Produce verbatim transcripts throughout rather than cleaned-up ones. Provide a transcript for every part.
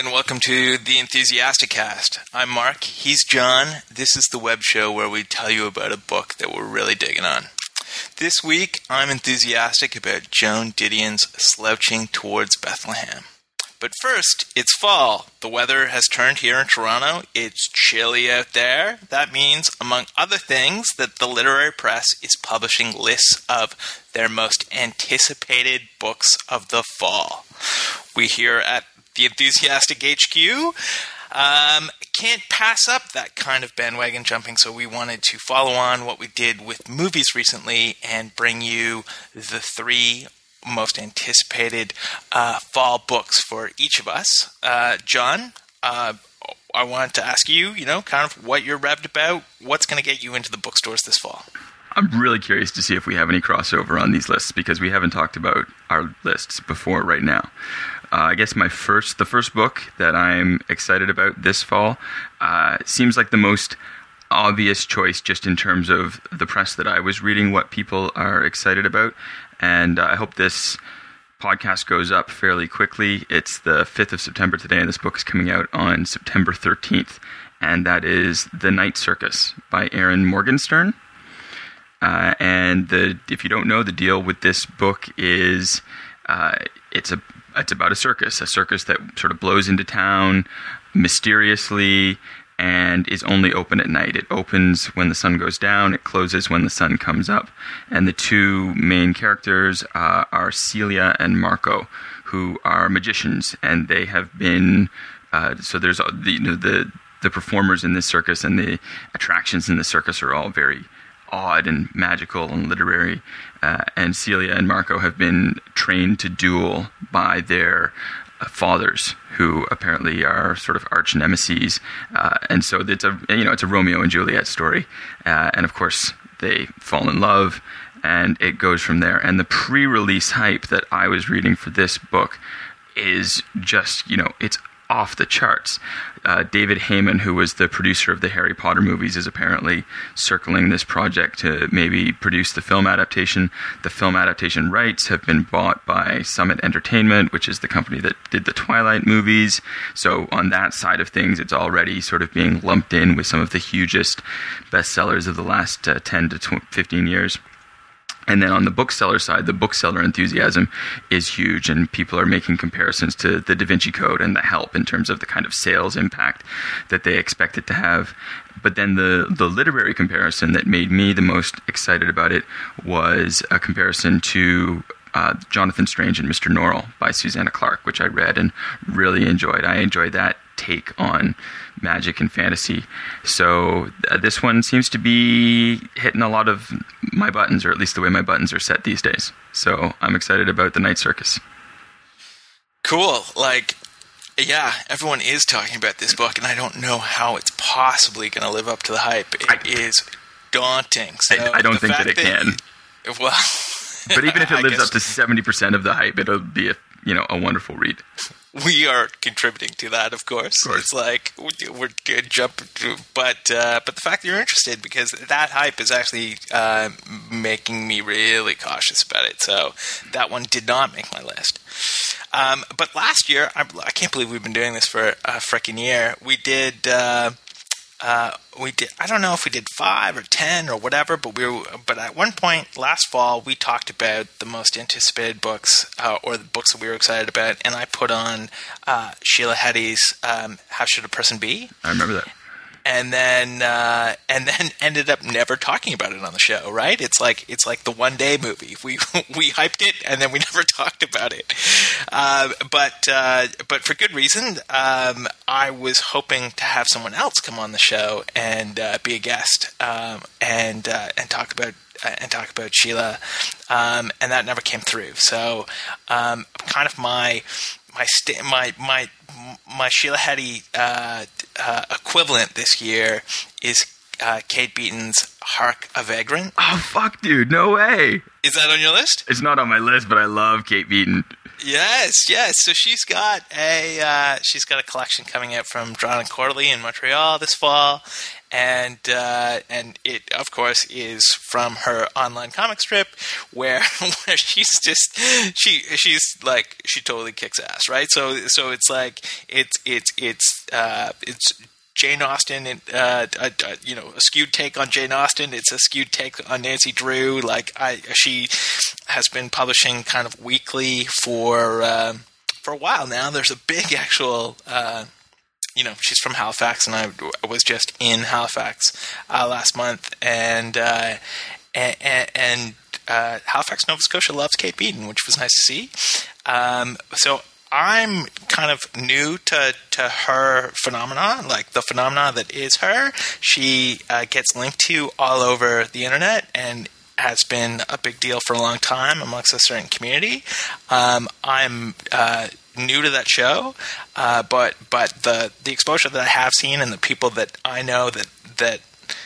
and welcome to the Enthusiastic Cast. I'm Mark, he's John. This is the web show where we tell you about a book that we're really digging on. This week, I'm enthusiastic about Joan Didion's Slouching Towards Bethlehem. But first, it's fall. The weather has turned here in Toronto. It's chilly out there. That means, among other things, that the literary press is publishing lists of their most anticipated books of the fall. We here at the Enthusiastic H Q um, can't pass up that kind of bandwagon jumping, so we wanted to follow on what we did with movies recently and bring you the three most anticipated uh, fall books for each of us. Uh, John, uh, I wanted to ask you, you know, kind of what you're revved about. What's going to get you into the bookstores this fall? I'm really curious to see if we have any crossover on these lists because we haven't talked about our lists before right now. Uh, I guess my first, the first book that I'm excited about this fall uh, seems like the most obvious choice just in terms of the press that I was reading, what people are excited about. And uh, I hope this podcast goes up fairly quickly. It's the fifth of September today, and this book is coming out on September thirteenth. And that is The Night Circus by Erin Morgenstern. Uh, and the, if you don't know, the deal with this book is uh, it's a it's about a circus, a circus that sort of blows into town mysteriously and is only open at night. It opens when the sun goes down, it closes when the sun comes up. And the two main characters uh, are Celia and Marco, who are magicians, and they have been, uh, so there's the, you know, the, the performers in this circus and the attractions in the circus are all very odd and magical and literary. Uh, and Celia and Marco have been trained to duel by their uh, fathers, who apparently are sort of arch nemeses. Uh, and so it's a you know it's a Romeo and Juliet story. Uh, and of course they fall in love, and it goes from there. And the pre-release hype that I was reading for this book is just you know it's off the charts. Uh, David Heyman, who was the producer of the Harry Potter movies, is apparently circling this project to maybe produce the film adaptation. The film adaptation rights have been bought by Summit Entertainment, which is the company that did the Twilight movies. So on that side of things, it's already sort of being lumped in with some of the hugest bestsellers of the last uh, ten to fifteen years. And then on the bookseller side, the bookseller enthusiasm is huge, and people are making comparisons to the Da Vinci Code and The Help in terms of the kind of sales impact that they expect it to have. But then the, the literary comparison that made me the most excited about it was a comparison to uh, Jonathan Strange and Mister Norrell by Susanna Clarke, which I read and really enjoyed. I enjoyed that take on magic and fantasy. So uh, this one seems to be hitting a lot of my buttons, or at least the way my buttons are set these days. So I'm excited about The Night Circus. Cool. Like, yeah, everyone is talking about this book, and I don't know how it's possibly going to live up to the hype. It I, is daunting. So I, I don't think that it that, can. Well, but even if it lives up to seventy percent of the hype, it'll be a, you know, a wonderful read. We are contributing to that, of course. Of course. It's like we're jumping through, but uh, but the fact that you're interested, because that hype is actually uh, making me really cautious about it. So that one did not make my list. Um, but last year, I, I can't believe we've been doing this for a freaking year. We did. Uh, Uh, we did. I don't know if we did five or ten or whatever, but we were. But at one point last fall, we talked about the most anticipated books, uh, or the books that we were excited about, and I put on uh, Sheila Heti's um, "How Should a Person Be?" I remember that. And then, uh, and then ended up never talking about it on the show. Right? It's like it's like the one day movie. We we hyped it and then we never talked about it. Uh, but uh, but for good reason. Um, I was hoping to have someone else come on the show and uh, be a guest um, and uh, and talk about uh, and talk about Sheila, um, and that never came through. So, um, kind of my. My st- my my my Sheila Heti uh, uh, equivalent this year is uh, Kate Beaton's Hark a Vagrant. Oh fuck, dude! No way. Is that on your list? It's not on my list, but I love Kate Beaton. Yes, yes. So she's got a uh, she's got a collection coming out from Drawn and Quarterly in Montreal this fall, and uh, and it of course is from her online comic strip where where she's just she she's like she totally kicks ass, right? So so it's like it's it's it's uh, it's. Jane Austen, uh, uh, you know, a skewed take on Jane Austen. It's a skewed take on Nancy Drew. Like I, she has been publishing kind of weekly for uh, for a while now. There's a big actual, uh, you know, she's from Halifax, and I was just in Halifax uh, last month, and uh, and, and uh, Halifax, Nova Scotia loves Kate Beaton, which was nice to see. Um, so. I'm kind of new to, to her phenomenon, like the phenomena that is her. She uh, gets linked to all over the internet and has been a big deal for a long time amongst a certain community. Um, I'm uh, new to that show, uh, but but the the exposure that I have seen and the people that I know that that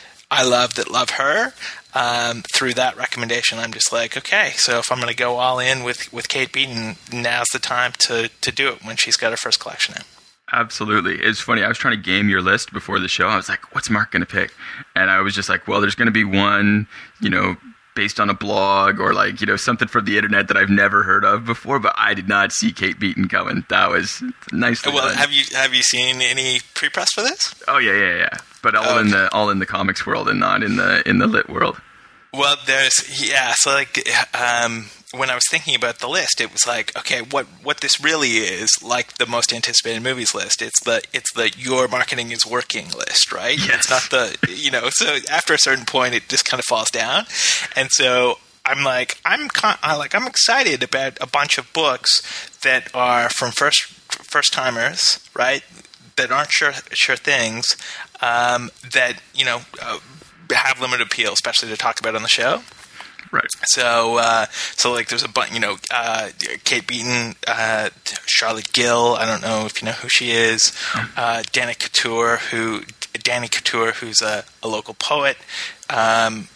I love that love her. Um, through that recommendation, I'm just like, okay, so if I'm going to go all in with, with Kate Beaton, now's the time to, to do it when she's got her first collection in. Absolutely. It's funny. I was trying to game your list before the show. I was like, what's Mark going to pick? And I was just like, well, there's going to be one, you know, based on a blog or like, you know, something from the internet that I've never heard of before, but I did not see Kate Beaton coming. That was nice. Well, done. have you have you seen any pre-press for this? Oh yeah, yeah, yeah. But all oh, in okay. the all in the comics world and not in the in the lit world. Well, there's yeah. So like, um, when I was thinking about the list, it was like, okay, what what this really is like the most anticipated movies list. It's the it's the your marketing is working list, right? Yes. It's not the you know. So after a certain point, it just kind of falls down, and so I'm like, I'm con- I like I'm excited about a bunch of books that are from first first timers, right? That aren't sure sure things, um, that you know. Uh, have limited appeal, especially to talk about on the show. Right. So, uh, so like, there's a bunch, you know, uh, Kate Beaton, uh, Charlotte Gill. I don't know if you know who she is. Uh, Danny Couture, who Danny Couture, who's a, a local poet. Um,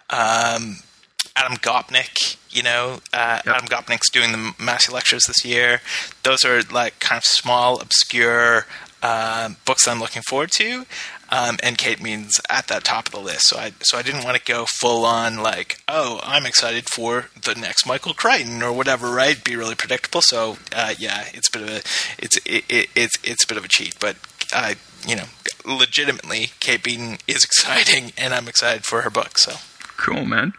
um, Adam Gopnik. You know, uh, yep. Adam Gopnik's doing the Massey lectures this year. Those are like kind of small, obscure uh, books I'm looking forward to. Um, and Kate Beaton's at that top of the list, so I so I didn't want to go full on like, oh, I'm excited for the next Michael Crichton or whatever, right? Be really predictable. So uh, yeah, it's a bit of a it's it, it, it's it's a bit of a cheat, but uh, you know, legitimately, Kate Beaton is exciting, and I'm excited for her book. So cool, man.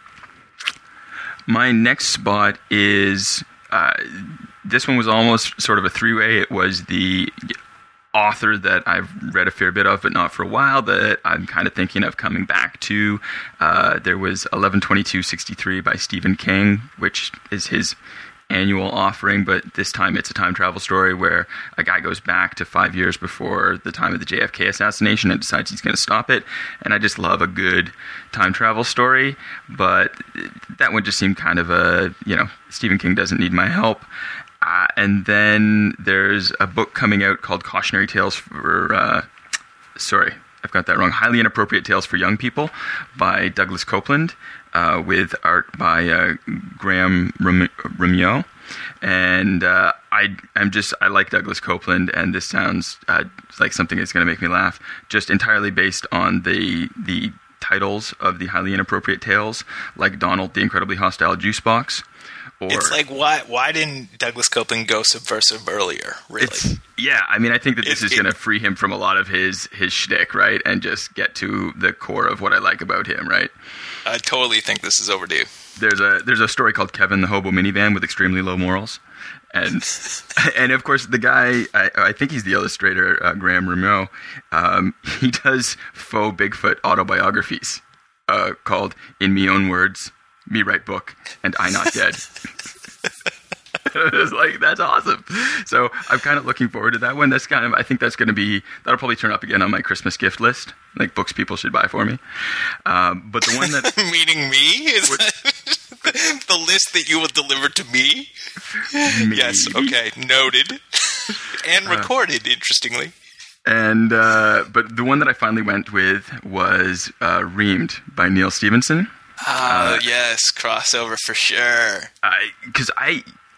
My next spot is uh, this one was almost sort of a three-way. It was the author that I've read a fair bit of, but not for a while, that I'm kind of thinking of coming back to. Uh, there was eleven twenty-two sixty-three by Stephen King, which is his annual offering, but this time it's a time travel story where a guy goes back to five years before the time of the J F K assassination and decides he's going to stop it. And I just love a good time travel story, but that one just seemed kind of a, you know, Stephen King doesn't need my help. Uh, and then there's a book coming out called Cautionary Tales for, uh, sorry, I've got that wrong, Highly Inappropriate Tales for Young People by Douglas Copeland, uh, with art by uh, Graham Remiot. And uh, I, I'm just, I like Douglas Copeland, and this sounds uh, like something that's going to make me laugh, just entirely based on the the titles of the Highly Inappropriate Tales, like Donald the Incredibly Hostile Juicebox. Or, it's like, why why didn't Douglas Copeland go subversive earlier, really? It's, yeah, I mean, I think that this it, is going to free him from a lot of his, his shtick, right? And just get to the core of what I like about him, right? I totally think this is overdue. There's a there's a story called Kevin the Hobo Minivan with Extremely Low Morals. And, and of course, the guy, I, I think he's the illustrator, uh, Graham Remiot, um, he does faux Bigfoot autobiographies uh, called In Me Own Words, Me Write Book, and I Not Dead. It's like, that's awesome. So I'm kind of looking forward to that one. That's kind of, I think that's going to be, that'll probably turn up again on my Christmas gift list, like books people should buy for me. Um, but the one that... Meaning me? Is that the list that you will deliver to me? Maybe. Yes, okay, noted. And recorded, uh, interestingly. And, uh, but the one that I finally went with was uh, Reamed by Neil Stephenson. Oh, uh, yes, crossover for sure. Because I, I,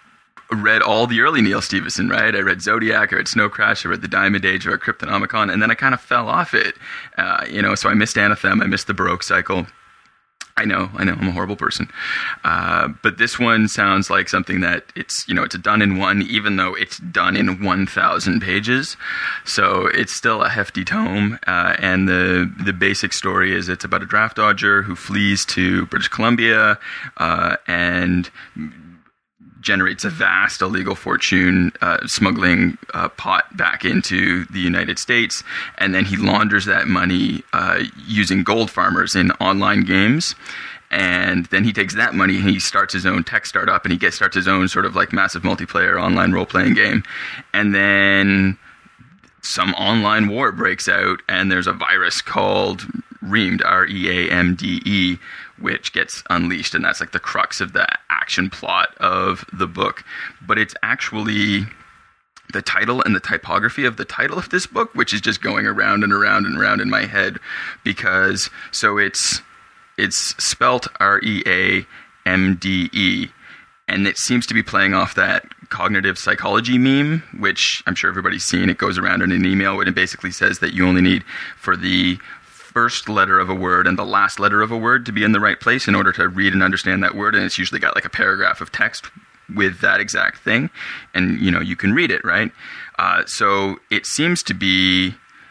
read all the early Neal Stephenson, right? I read Zodiac, I read Snow Crash, I read The Diamond Age, I read Cryptonomicon, and then I kind of fell off it. Uh, you know, so I missed Anathem, I missed the Baroque cycle. I know, I know, I'm a horrible person. Uh, but this one sounds like something that it's, you know, it's a done in one, even though it's done in one thousand pages. So it's still a hefty tome. Uh, and the, the basic story is it's about a draft dodger who flees to British Columbia, uh, and generates a vast illegal fortune uh, smuggling uh, pot back into the United States, and then he launders that money uh, using gold farmers in online games. And then he takes that money and he starts his own tech startup, and he gets starts his own sort of like massive multiplayer online role-playing game. And then some online war breaks out, and there's a virus called Reamed, R E A M D E, which gets unleashed, and that's like the crux of the action plot of the book. But it's actually the title and the typography of the title of this book, which is just going around and around and around in my head, because so it's it's spelt R E A M D E, and it seems to be playing off that cognitive psychology meme, which I'm sure everybody's seen. It goes around in an email, and it basically says that you only need for the first letter of a word and the last letter of a word to be in the right place in order to read and understand that word. And it's usually got like a paragraph of text with that exact thing. And, you know, you can read it, right? Uh, so it seems to be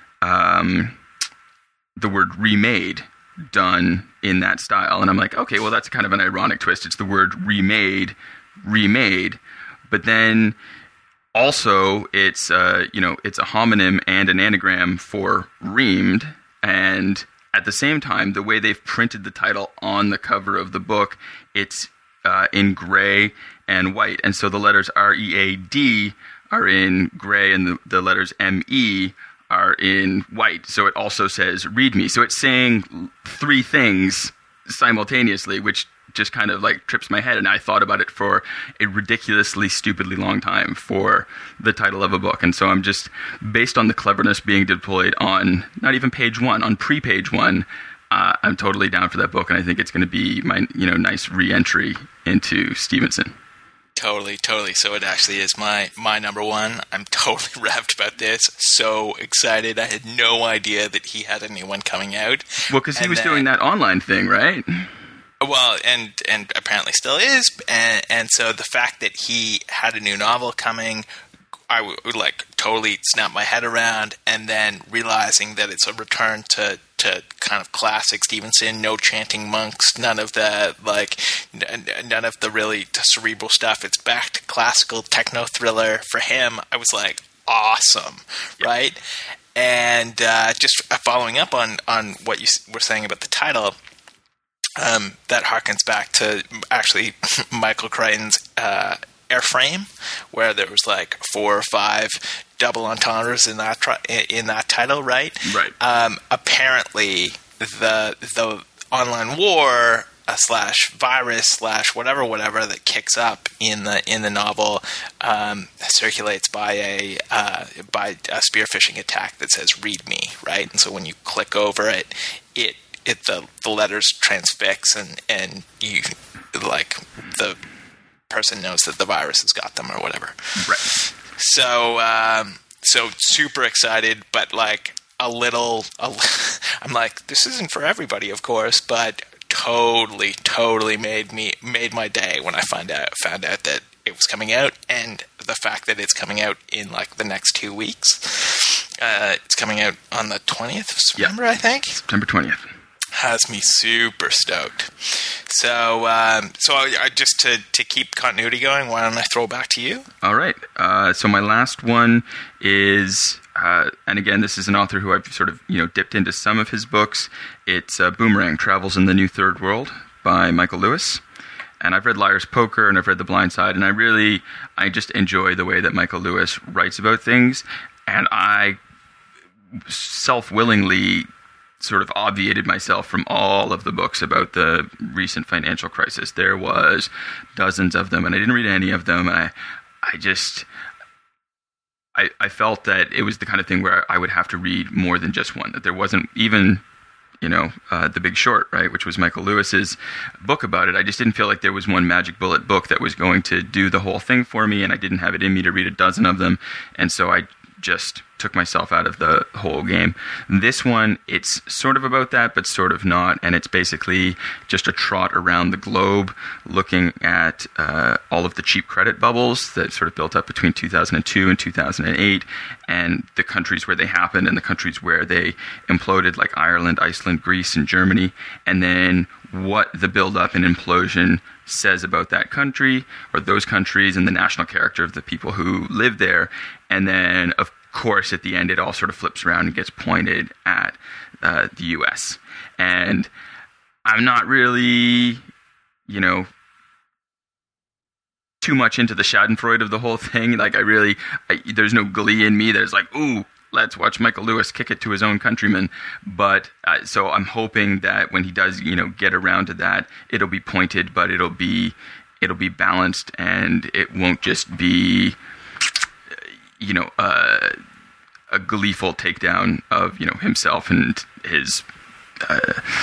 um, the word remade done in that style. And I'm like, okay, well, that's kind of an ironic twist. It's the word remade, remade. But then also it's, uh, you know, it's a homonym and an anagram for reamed. And at the same time, the way they've printed the title on the cover of the book, it's uh, in gray and white. And so the letters R E A D are in gray, and the, the letters M E are in white. So it also says read me. So it's saying three things simultaneously, which just kind of like trips my head. And I thought about it for a ridiculously, stupidly long time for the title of a book. And so I'm just, based on the cleverness being deployed on not even page one, on pre-page one, uh, I'm totally down for that book. And I think it's going to be my, you know, nice re-entry into Stevenson. Totally, totally. So it actually is my, my number one. I'm totally revved about this. So excited. I had no idea that he had a new one coming out. Well, because he and was then, doing that online thing, right? Well, and and apparently still is, and and so the fact that he had a new novel coming, I would like totally snap my head around, and then realizing that it's a return to, to kind of classic Stevenson, no chanting monks, none of the like, n- none of the really cerebral stuff. It's back to classical techno thriller for him. I was like, awesome, yep. Right? And uh, just following up on on what you were saying about the title. Um, that harkens back to actually Michael Crichton's uh, Airframe, where there was like four or five double entendres in that tri- in that title, right? Right. Um, apparently, the the online war uh, slash virus slash whatever whatever that kicks up in the in the novel um, circulates by a uh, by a spearphishing attack that says "read me," right? And so when you click over it, it It the, the letters transfix, and, and you like the person knows that the virus has got them or whatever. Right. So um, so super excited, but like a little. A, I'm like, this isn't for everybody, of course, but totally, totally made me made my day when I find out found out that it was coming out, and the fact that it's coming out in like the next two weeks. Uh, it's coming out on the twentieth of September, yep. I think. September twentieth. Has me super stoked. So, um, so I, I just to, to keep continuity going, why don't I throw it back to you? All right. Uh, so my last one is, uh, and again, this is an author who I've sort of you know dipped into some of his books. It's uh, Boomerang: Travels in the New Third World by Michael Lewis. And I've read Liar's Poker, and I've read The Blind Side, and I really, I just enjoy the way that Michael Lewis writes about things, and I self-willingly sort of obviated myself from all of the books about the recent financial crisis. There was dozens of them, and I didn't read any of them. And I, I just, I, I felt that it was the kind of thing where I would have to read more than just one. That there wasn't even you know, uh, The Big Short, right, which was Michael Lewis's book about it. I just didn't feel like there was one magic bullet book that was going to do the whole thing for me, and I didn't have it in me to read a dozen of them, and so I just took myself out of the whole game. This one, it's sort of about that, but sort of not, and it's basically just a trot around the globe looking at uh, all of the cheap credit bubbles that sort of built up between two thousand two and two thousand eight, and the countries where they happened and the countries where they imploded, like Ireland, Iceland, Greece, and Germany, and then what the build-up and implosion says about that country or those countries and the national character of the people who live there. And then, of course, at the end, it all sort of flips around and gets pointed at uh, the U S. And I'm not really, you know, too much into the Schadenfreude of the whole thing. Like, I really, I, there's no glee in me that is like, ooh, let's watch Michael Lewis kick it to his own countrymen. But uh, so I'm hoping that when he does, you know, get around to that, it'll be pointed, but it'll be it'll be balanced, and it won't just be, you know, uh, a gleeful takedown of, you know, himself and his uh,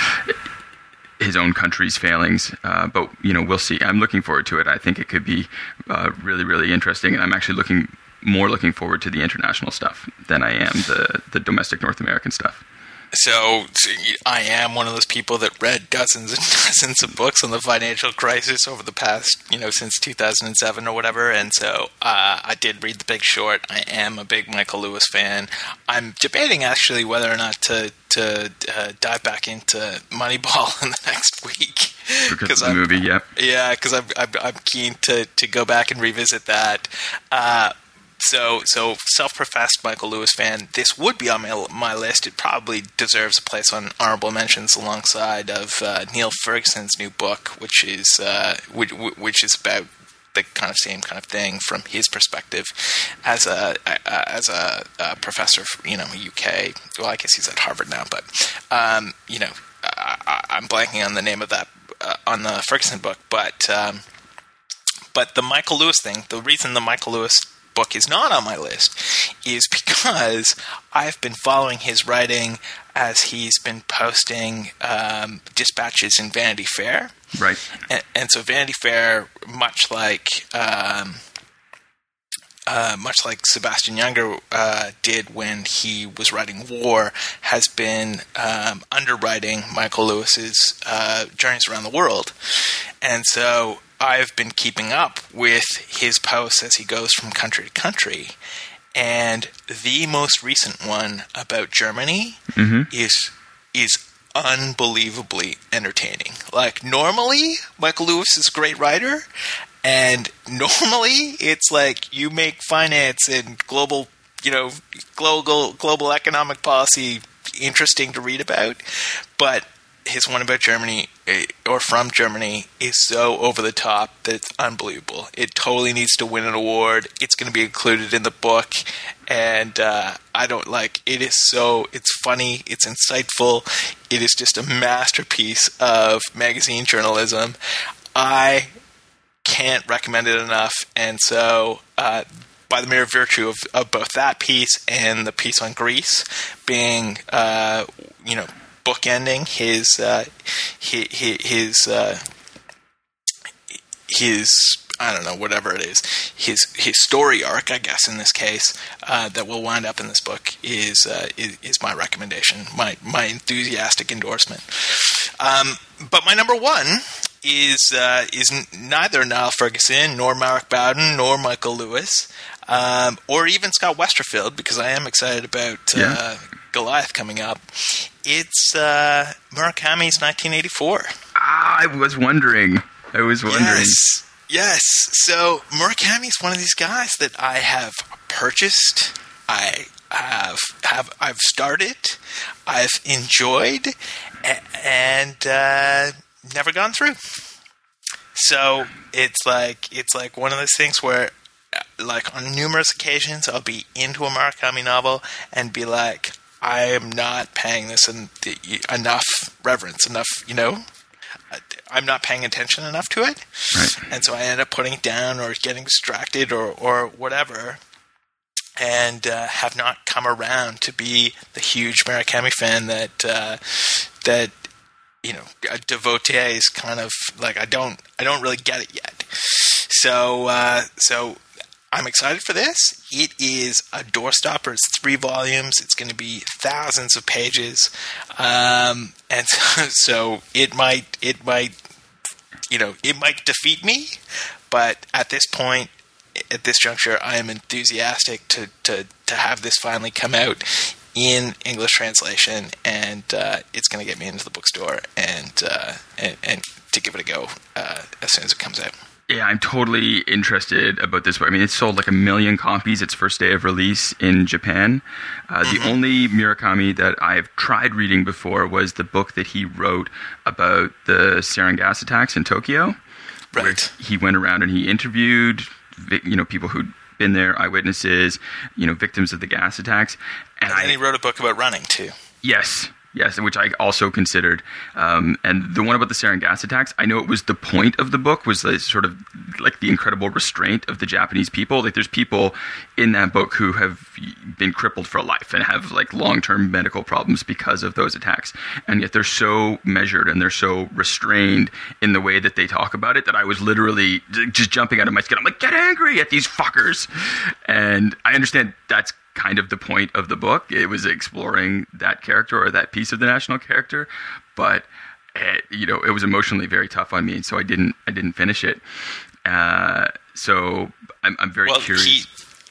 his own country's failings. Uh, but, you know, we'll see. I'm looking forward to it. I think it could be uh, really, really interesting. And I'm actually looking more looking forward to the international stuff than I am the, the domestic North American stuff. So, so I am one of those people that read dozens and dozens of books on the financial crisis over the past, you know, since two thousand seven or whatever. And so uh, I did read The Big Short. I am a big Michael Lewis fan. I'm debating actually whether or not to to uh, dive back into Moneyball in the next week. Because of the movie, yeah. Yeah, because I'm, I'm, I'm keen to, to go back and revisit that. Uh, So, so self-professed Michael Lewis fan. This would be on my, my list. It probably deserves a place on honorable mentions alongside of uh, Neil Ferguson's new book, which is uh, which, which is about the kind of same kind of thing from his perspective as a uh, as a, a professor, for, you know, U K. Well, I guess he's at Harvard now, but um, you know, I, I'm blanking on the name of that uh, on the Ferguson book. But um, but the Michael Lewis thing. The reason the Michael Lewis book is not on my list is because I've been following his writing as he's been posting um, dispatches in Vanity Fair. Right. And, and so Vanity Fair, much like um, uh, much like Sebastian Junger uh, did when he was writing War, has been um, underwriting Michael Lewis's uh, journeys around the world. And so I've been keeping up with his posts as he goes from country to country. And the most recent one about Germany mm-hmm. is is unbelievably entertaining. Like, normally, Michael Lewis is a great writer, and normally it's like you make finance and global, you know, global global economic policy interesting to read about. But his one about Germany, or from Germany, is so over the top that it's unbelievable. It totally needs to win an award. It's going to be included in the book, and uh, I don't like. It is so. It's funny. It's insightful. It is just a masterpiece of magazine journalism. I can't recommend it enough, and so uh, by the mere virtue of, of both that piece and the piece on Greece being, uh, you know, bookending his uh, his his, uh, his I don't know, whatever it is, his his story arc, I guess in this case, uh, that will wind up in this book is, uh, is is my recommendation, my my enthusiastic endorsement. Um, but my number one is uh, is neither Niall Ferguson nor Mark Bowden nor Michael Lewis, um, or even Scott Westerfeld, because I am excited about yeah. uh, Goliath coming up. It's uh, Murakami's nineteen eighty-four. Ah, I was wondering. I was wondering. Yes, yes. So Murakami's one of these guys that I have purchased. I have have I've started. I've enjoyed, and uh, never gone through. So it's like it's like one of those things where, like, on numerous occasions, I'll be into a Murakami novel and be like, I am not paying this en- enough reverence, enough, you know, I'm not paying attention enough to it. Right. And so I end up putting it down or getting distracted or, or whatever, and uh, have not come around to be the huge Murakami fan that uh, that you know a devotee is kind of like I don't I don't really get it yet. So uh, so I'm excited for this. It is a doorstopper. It's three volumes. It's going to be thousands of pages, um, and so, so it might it might you know it might defeat me, but at this point. At this juncture, I am enthusiastic to, to, to have this finally come out in English translation, and uh, it's going to get me into the bookstore and, uh, and and to give it a go uh, as soon as it comes out. Yeah, I'm totally interested about this book. I mean, it sold like a million copies its first day of release in Japan. Uh, mm-hmm. The only Murakami that I've tried reading before was the book that he wrote about the sarin gas attacks in Tokyo. Right. Where he went around and he interviewed you know, people who'd been there, eyewitnesses, you know, victims of the gas attacks. And, and I, he wrote a book about running, too. Yes. Yes, which I also considered. Um, and the one about the sarin gas attacks, I know it was the point of the book, was the, sort of like the incredible restraint of the Japanese people. Like there's people in that book who have been crippled for life and have like long-term medical problems because of those attacks. And yet they're so measured and they're so restrained in the way that they talk about it that I was literally just jumping out of my skin. I'm like, get angry at these fuckers. And I understand that's kind of the point of the book. It was exploring that character or that piece of the national character, but it, you know, it was emotionally very tough on me, and so I didn't, I didn't finish it. Uh, so I'm, I'm very well, curious. He,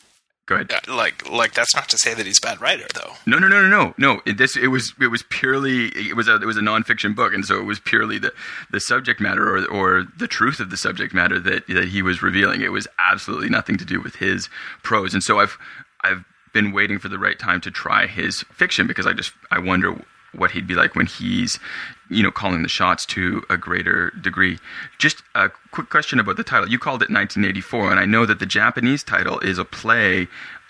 Go ahead. Uh, like, like that's not to say that he's a bad writer, though. No, no, no, no, no, no. It, this, it was, it was purely, it was a, it was a nonfiction book, and so it was purely the, the subject matter or, or the truth of the subject matter that that he was revealing. It was absolutely nothing to do with his prose, and so I've, I've been waiting for the right time to try his fiction because I just I wonder what he'd be like when he's you know calling the shots to a greater degree. Just a quick question about the title. You called it nineteen eighty-four, and I know that the Japanese title is a play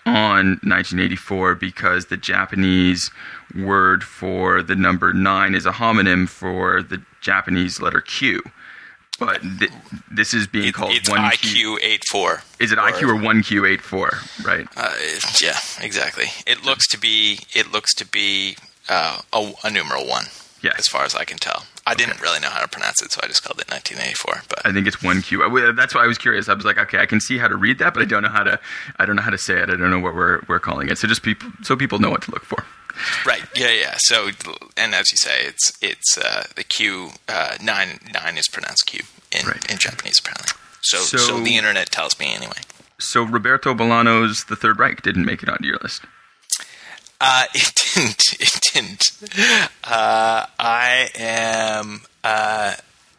on nineteen eighty-four because the Japanese word for the number nine is a homonym for the Japanese letter Q. But th- this is being it, called it's one I Q eighty-four. Is it or, I Q or one Q eighty-four? Right. Uh, yeah, exactly. It looks to be. It looks to be uh, a, a numeral one. Yes. As far as I can tell. I didn't okay. really know how to pronounce it, so I just called it nineteen eighty-four. But I think it's one Q. That's why I was curious. I was like, okay, I can see how to read that, but I don't know how to. I don't know how to say it. I don't know what we're we're calling it. So just people, so people know what to look for. Right. Yeah. Yeah. So, and as you say, it's it's uh, the Q uh, nine nine is pronounced Q in, right. in Japanese apparently. So, so so the internet tells me anyway. So Roberto Bolaño's The Third Reich didn't make it onto your list. Uh, it didn't. It didn't. Uh, I am. Uh,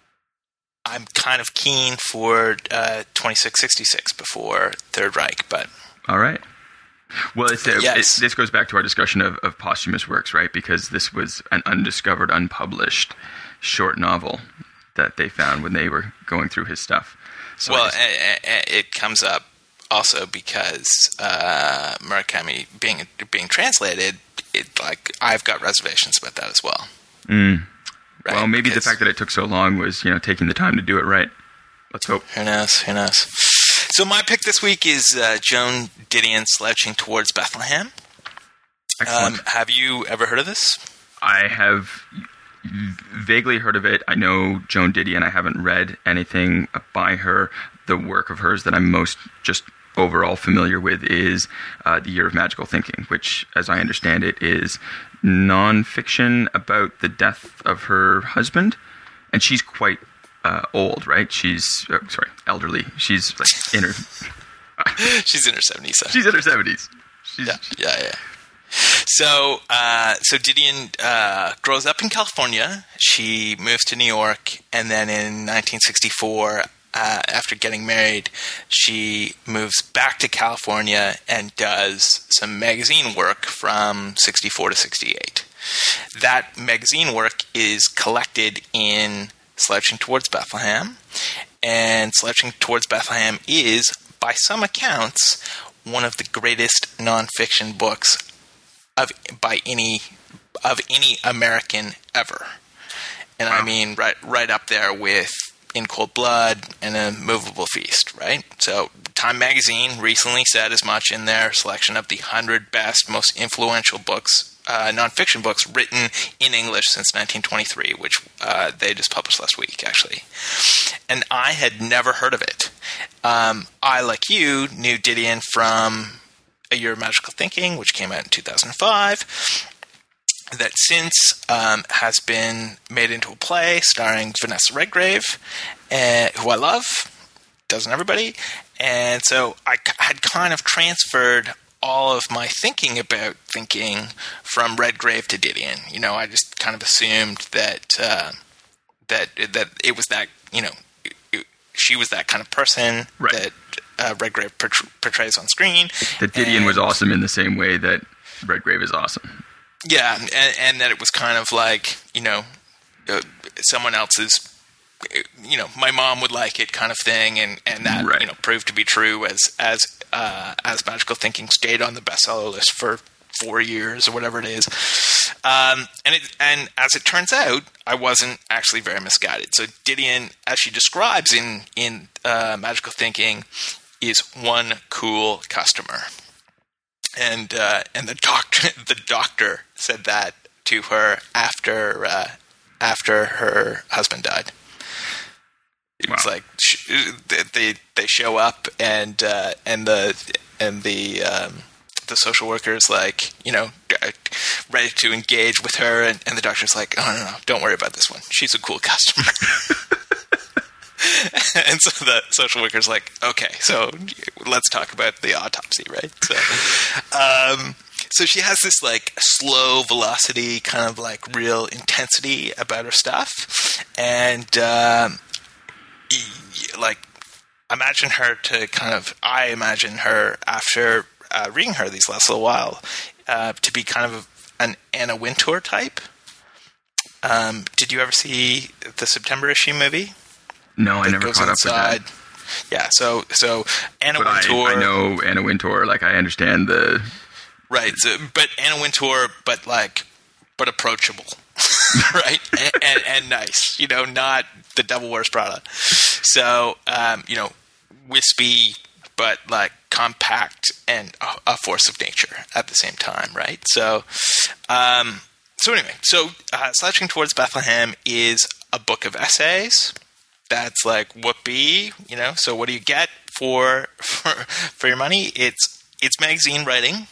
I'm kind of keen for uh, twenty-six sixty-six before Third Reich, but all right. Well, it's, uh, yes. it, this goes back to our discussion of, of posthumous works, right? Because this was an undiscovered, unpublished short novel that they found when they were going through his stuff. So well, just, it, it comes up also because uh, Murakami being being translated, it like I've got reservations about that as well. Mm. Right? Well, maybe because, the fact that it took so long was, you know, taking the time to do it right. Let's hope. Who knows? Who knows? So my pick this week is uh, Joan Didion, Slouching Towards Bethlehem. Excellent. Um, have you ever heard of this? I have vaguely heard of it. I know Joan Didion. I haven't read anything by her. The work of hers that I'm most just overall familiar with is uh, The Year of Magical Thinking, which, as I understand it, is nonfiction about the death of her husband. And she's quite uh, old, right? She's, oh, sorry, elderly. She's like in her... she's in her seventies. So. She's in her seventies. She's, yeah, yeah, yeah. So, uh, so Didion uh, grows up in California. She moves to New York, and then in nineteen sixty-four, uh, after getting married, she moves back to California and does some magazine work from sixty-four to sixty-eight. That magazine work is collected in Slouching Towards Bethlehem, and Slouching Towards Bethlehem is, by some accounts, one of the greatest nonfiction books of by any of any American ever, and wow. I mean right right up there with In Cold Blood, and A Movable Feast, right? So Time Magazine recently said as much in their selection of the one hundred best, most influential books, uh, nonfiction books written in English since nineteen twenty-three, which uh, they just published last week, actually. And I had never heard of it. Um, I, like you, knew Didion from A Year of Magical Thinking, which came out in two thousand five. That since um, has been made into a play starring Vanessa Redgrave, uh, who I love, doesn't everybody? And so I c- had kind of transferred all of my thinking about thinking from Redgrave to Didion. You know, I just kind of assumed that uh, that that it was that, you know, it, she was that kind of person right. that uh, Redgrave port- portrays on screen. That Didion and, was awesome in the same way that Redgrave is awesome. Yeah, and, and that it was kind of like, you know, uh, someone else's, you know, my mom would like it kind of thing, and, and that, right. you know, proved to be true as as uh, as Magical Thinking stayed on the bestseller list for four years or whatever it is. Um, and it, and as it turns out, I wasn't actually very misguided. So Didion, as she describes in in uh, Magical Thinking, is one cool customer. And uh, and the doctor the doctor said that to her after uh, after her husband died. It wow. was like sh- they they show up and uh, and the and the um, the social worker's like, you know, ready to engage with her, and, and the doctor's like, oh no no don't worry about this one, she's a cool customer. And so the social worker's like, okay, so let's talk about the autopsy, right? So, um, so she has this like slow velocity, kind of like real intensity about her stuff, and um, like imagine her to kind of, I imagine her after uh, reading her these last little while uh, to be kind of an Anna Wintour type. Um, did you ever see the September issue movie? No, I never caught inside. up with that. Yeah, so so Anna but Wintour. I, I know Anna Wintour. Like I understand the right, so, but Anna Wintour, but like, but approachable, right, and, and, and nice. You know, not the Devil Wears Prada. So um, you know, wispy, but like compact and a, a force of nature at the same time, right? So, um, so anyway, so uh, Slouching Towards Bethlehem is a book of essays. That's like whoopee, you know. So what do you get for for, for your money? It's it's magazine writing.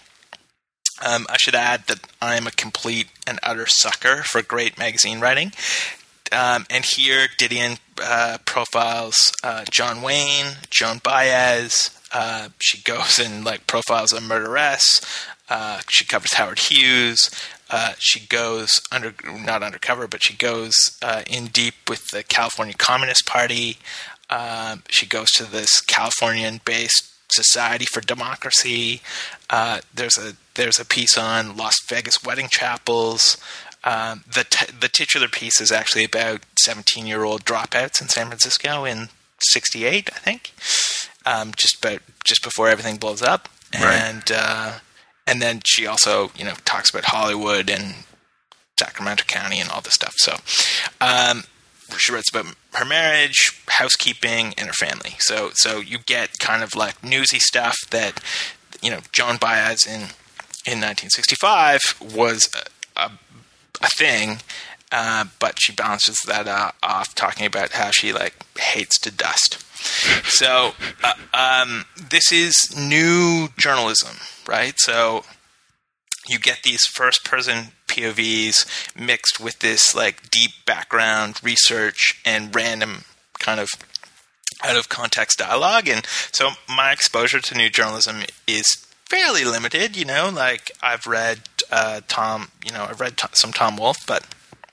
Um, I should add that I am a complete and utter sucker for great magazine writing. Um, and here, Didion uh, profiles uh, John Wayne, Joan Baez. Uh, she goes and like profiles a murderess. Uh, she covers Howard Hughes. Uh, she goes under, not undercover, but she goes uh, in deep with the California Communist Party. Um, she goes to this Californian-based Society for Democracy. Uh, there's a there's a piece on Las Vegas wedding chapels. Um, the t- the titular piece is actually about seventeen-year-old dropouts in San Francisco in sixty-eight, I think, um, just about just before everything blows up, right. and. Uh, And then she also, you know, talks about Hollywood and Sacramento County and all this stuff. So um, she writes about her marriage, housekeeping, and her family. So so you get kind of like newsy stuff that, you know, Joan Baez in in nineteen sixty-five was a, a, a thing, uh, but she balances that uh, off talking about how she like hates to dust. So uh, um, this is new journalism. Right, so you get these first-person P O Vs mixed with this like deep background research and random kind of out-of-context dialogue, and so my exposure to new journalism is fairly limited. You know, like I've read uh, Tom, you know, I've read t- some Tom Wolfe, but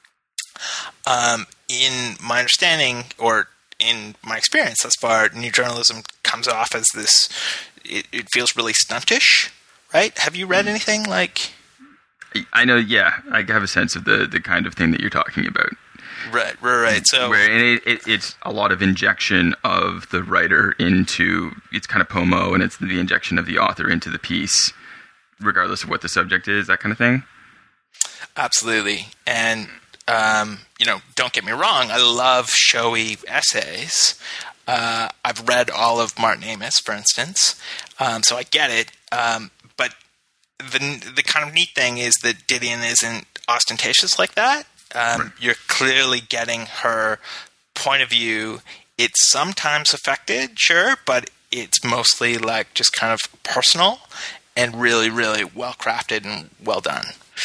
um, in my understanding or in my experience thus far, new journalism comes off as this. It, it feels really stuntish. Right? Have you read anything like? I know, yeah. I have a sense of the, the kind of thing that you're talking about. Right, right, right. So, where and it, it, it's a lot of injection of the writer into it's kind of pomo, and it's the injection of the author into the piece, regardless of what the subject is, that kind of thing. Absolutely, and um, you know, don't get me wrong, I love showy essays. Uh, I've read all of Martin Amis, for instance, um, so I get it. Um, but the the kind of neat thing is that Didion isn't ostentatious like that. Um, right. You're clearly getting her point of view. It's sometimes affected, sure, but it's mostly like just kind of personal and really, really well crafted and well done.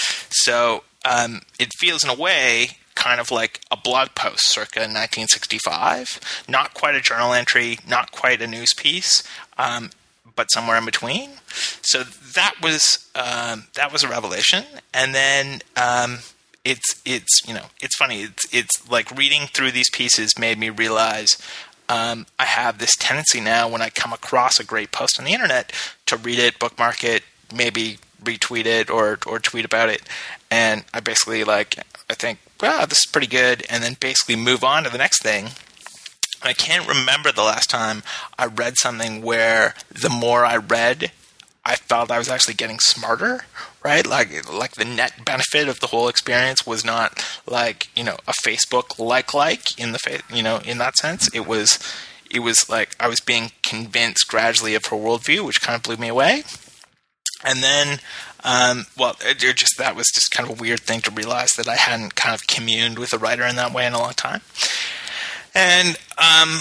So um, it feels in a way kind of like a blog post circa nineteen sixty-five. Not quite a journal entry, not quite a news piece, um, but somewhere in between. So that was um, that was a revelation. And then um, it's it's you know it's funny. It's it's like reading through these pieces made me realize um, I have this tendency now when I come across a great post on the internet to read it, bookmark it, maybe retweet it or or tweet about it, and I basically like I think, wow, this is pretty good, and then basically move on to the next thing. I can't remember the last time I read something where the more I read, I felt I was actually getting smarter, right? Like like the net benefit of the whole experience was not like, you know, a Facebook like-like in the fa- you know, in that sense. It was it was like I was being convinced gradually of her worldview, which kind of blew me away. And then, um, well, it, it just that was just kind of a weird thing to realize that I hadn't kind of communed with a writer in that way in a long time. And um,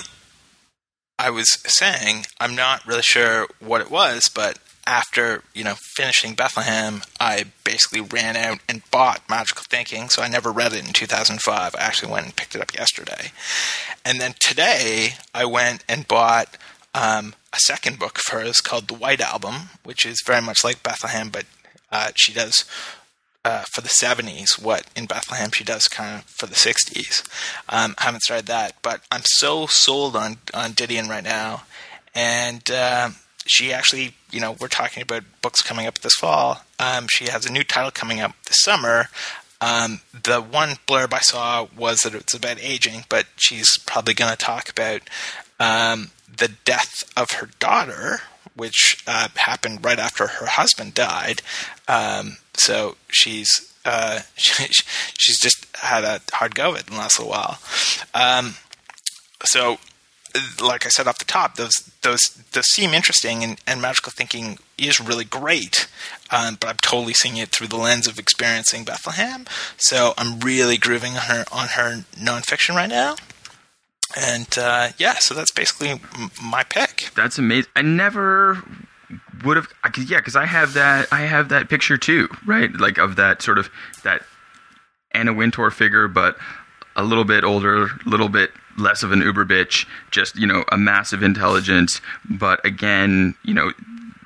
I was saying, I'm not really sure what it was, but after, you know, finishing Bethlehem, I basically ran out and bought Magical Thinking, so I never read it in two thousand five. I actually went and picked it up yesterday. And then today, I went and bought um, a second book of hers called The White Album, which is very much like Bethlehem, but uh, she does uh, for the seventies what in Bethlehem she does kind of for the sixties. Um, I haven't started that, but I'm so sold on, on Didion right now. And uh, she actually, you know, we're talking about books coming up this fall. Um, she has a new title coming up this summer. Um, the one blurb I saw was that it's about aging, but she's probably going to talk about um, the death of her daughter, which uh, happened right after her husband died. Um, so she's uh, she, she's just had a hard go of it in the last little while. Um, so, like I said off the top, those those those seem interesting, and, and Magical Thinking is really great. Um, but I'm totally seeing it through the lens of experiencing Bethlehem. So I'm really grooving on her on her nonfiction right now. And uh, yeah, so that's basically m- my pick. That's amazing. I never would have, yeah, because I have that. I have that picture too, right? Like of that sort of that Anna Wintour figure, but a little bit older, a little bit less of an uber bitch. Just, you know, a massive intelligence, but again, you know,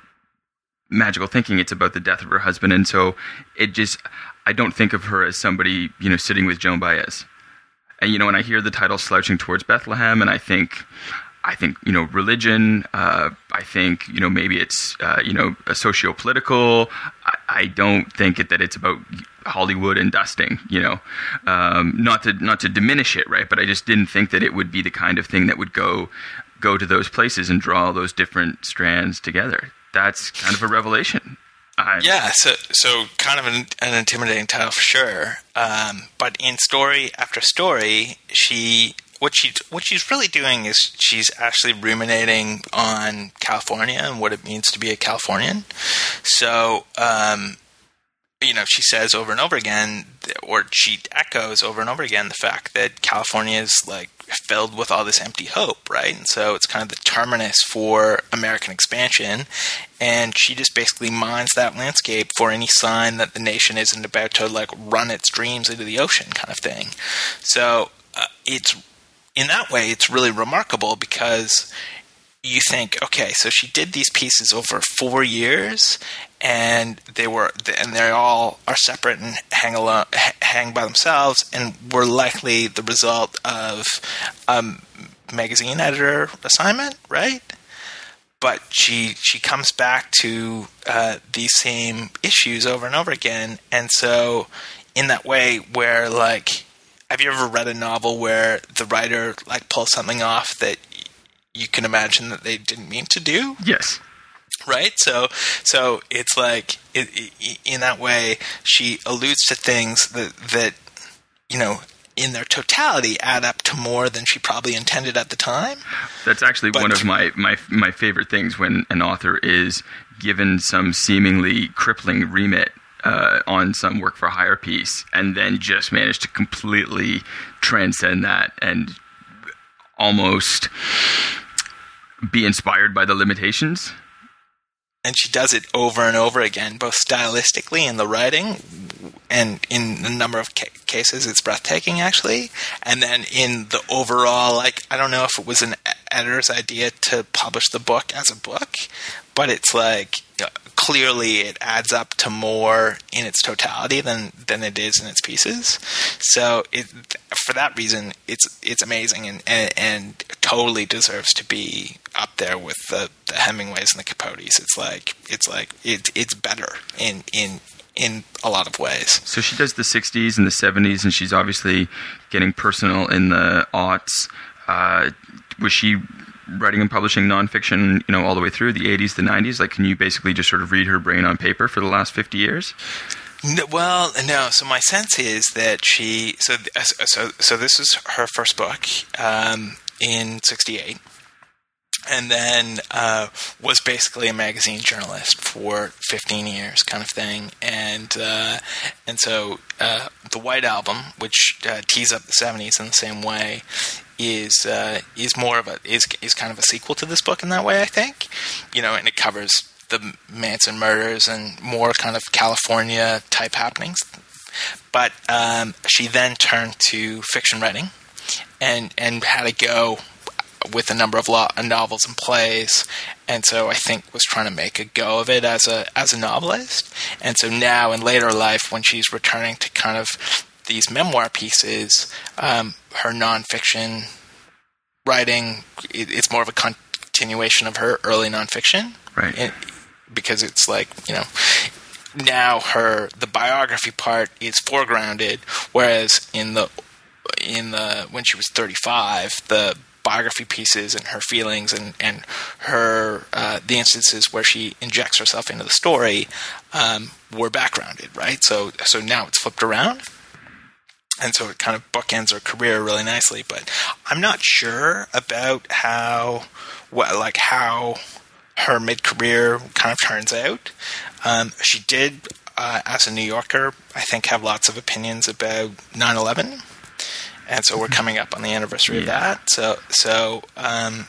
Magical Thinking. It's about the death of her husband, and so it just. I don't think of her as somebody, you know, sitting with Joan Baez. And, you know, when I hear the title Slouching Towards Bethlehem, and I think, I think, you know, religion, uh, I think, you know, maybe it's, uh, you know, a socio-political. I, I don't think it, that it's about Hollywood and dusting, you know, um, not to, not to diminish it, right? But I just didn't think that it would be the kind of thing that would go, go to those places and draw those different strands together. That's kind of a revelation. I'm yeah, so so kind of an, an intimidating title for sure. Um, but in story after story, she what she what she's really doing is she's actually ruminating on California and what it means to be a Californian. So, um, you know, she says over and over again, or she echoes over and over again the fact that California is like filled with all this empty hope, right? And so it's kind of the terminus for American expansion. And she just basically mines that landscape for any sign that the nation isn't about to like run its dreams into the ocean kind of thing. So uh, it's in that way, it's really remarkable because you think, okay, so she did these pieces over four years, and they were, and they all are separate and hang alone, hang by themselves, and were likely the result of a magazine editor assignment, right? But she she comes back to uh, these same issues over and over again, and so in that way, where like, have you ever read a novel where the writer like pulls something off that you can imagine that they didn't mean to do? Yes. Right? So so it's like, it, it, in that way, she alludes to things that, that you know, in their totality add up to more than she probably intended at the time. That's actually but, one of my, my, my favorite things when an author is given some seemingly crippling remit uh, on some work for hire piece and then just manage to completely transcend that and almost be inspired by the limitations. And she does it over and over again, both stylistically in the writing, and in a number of ca- cases it's breathtaking, actually. And then in the overall, like, I don't know if it was an editor's idea to publish the book as a book, but it's like, clearly it adds up to more in its totality than, than it is in its pieces. So it, for that reason, it's it's amazing and, and, and totally deserves to be up there with the, the Hemingways and the Capotes. It's like it's like it, it's better in in in a lot of ways. So she does the sixties and the seventies, and she's obviously getting personal in the aughts. Uh, was she writing and publishing nonfiction, you know, all the way through the eighties, the nineties? Like, can you basically just sort of read her brain on paper for the last fifty years? No, well, no. So my sense is that she. So so so this is her first book um, in sixty-eight, and then uh, was basically a magazine journalist for fifteen years, kind of thing. And uh, and so uh, the White Album, which uh, tees up the seventies in the same way, is uh, is more of a is is kind of a sequel to this book in that way, I think. You know, and it covers the Manson murders and more kind of California type happenings. But um, she then turned to fiction writing and and had a go with a number of lo- novels and plays, and so I think was trying to make a go of it as a as a novelist. And so now in later life, when she's returning to kind of these memoir pieces, um, her nonfiction writing, it, it's more of a continuation of her early nonfiction, right? It, because it's like, you know, now her the biography part is foregrounded, whereas in the in the when she was thirty-five, the biography pieces and her feelings and and her uh, the instances where she injects herself into the story um, were backgrounded, right? So so now it's flipped around. And so it kind of bookends her career really nicely, but I'm not sure about how, what, like how her mid-career kind of turns out. Um, she did, uh, as a New Yorker, I think have lots of opinions about nine eleven, and so we're coming up on the anniversary yeah. of that. So, so, um,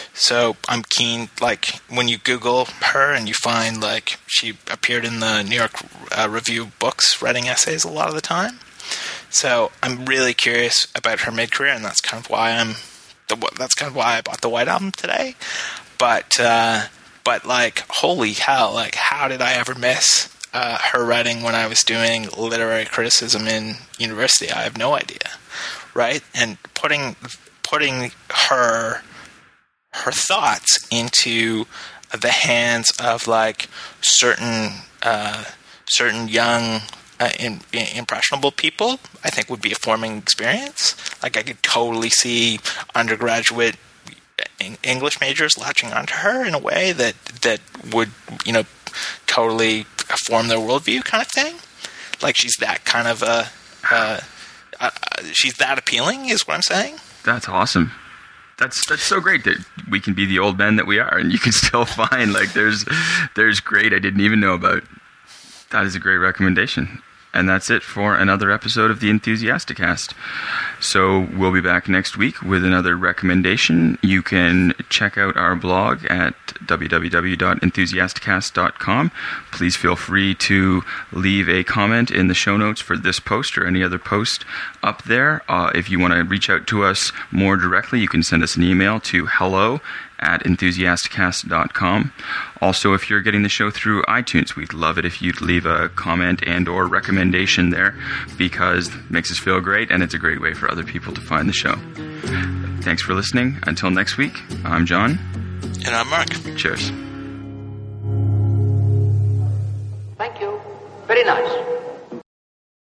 so I'm keen. Like when you Google her and you find like she appeared in the New York uh, Review of Books, writing essays a lot of the time. So I'm really curious about her mid-career, and that's kind of why I'm. That's kind of why I bought the White Album today. But uh, but like, holy hell! Like, how did I ever miss uh, her writing when I was doing literary criticism in university? I have no idea, right? And putting putting her her thoughts into the hands of like certain uh, certain young. Uh, in, in impressionable people, I think would be a forming experience. Like I could totally see undergraduate English majors latching onto her in a way that that would, you know, totally form their worldview, kind of thing. Like she's that kind of a, uh, uh, she's that appealing, is what I'm saying. That's awesome. That's that's so great that we can be the old men that we are, and you can still find like there's there's great I didn't even know about. That is a great recommendation. And that's it for another episode of the Enthusiasticast. So we'll be back next week with another recommendation. You can check out our blog at w w w dot enthusiasticast dot com. Please feel free to leave a comment in the show notes for this post or any other post up there. Uh, if you want to reach out to us more directly, you can send us an email to hello at enthusiasticast dot com. Also, if you're getting the show through iTunes, we'd love it if you'd leave a comment and or recommendation there, because it makes us feel great and it's a great way for other people to find the show. Thanks for listening. Until next week, I'm John. And I'm Mark. Cheers. Thank you. Very nice.